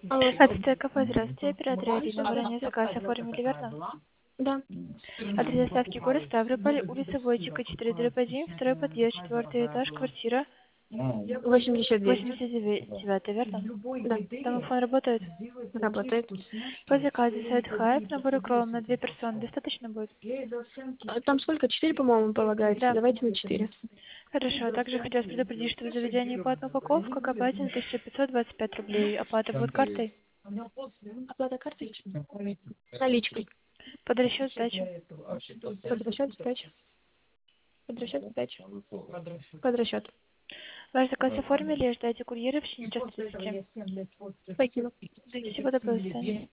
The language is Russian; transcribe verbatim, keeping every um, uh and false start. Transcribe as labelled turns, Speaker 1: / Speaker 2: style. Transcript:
Speaker 1: Алло.
Speaker 2: Отстойка, кафе, здравствуйте. Оператор Ирина. Вы ранее заказ оформили, верно?
Speaker 1: Да.
Speaker 2: Адрес доставки город Ставрополь, улица Войчика, четыре дробь один, второй подъезд, четвертый этаж, квартира
Speaker 1: восемьдесят девять.
Speaker 2: восемьдесят девять, верно?
Speaker 1: Да.
Speaker 2: Домофон работает?
Speaker 1: Работает.
Speaker 2: По заказу сайт Хайп, набор укроем на две персоны. Достаточно будет?
Speaker 1: А там сколько? Четыре, по-моему, полагается.
Speaker 2: Да.
Speaker 1: Давайте на четыре.
Speaker 2: Хорошо. Также хотелось предупредить, что в заведении платная упаковка, копатель тысяча пятьсот двадцать пять рублей. Оплата будет картой?
Speaker 1: Оплата картой? Наличкой.
Speaker 2: Под расчет сдачи.
Speaker 1: Под расчет сдачи. Под расчет сдачи. Под расчет.
Speaker 2: Ваш заказ оформили, ждайте курьера в течение часа тридцати.
Speaker 1: Спасибо.
Speaker 2: Всего доброго, до свидания.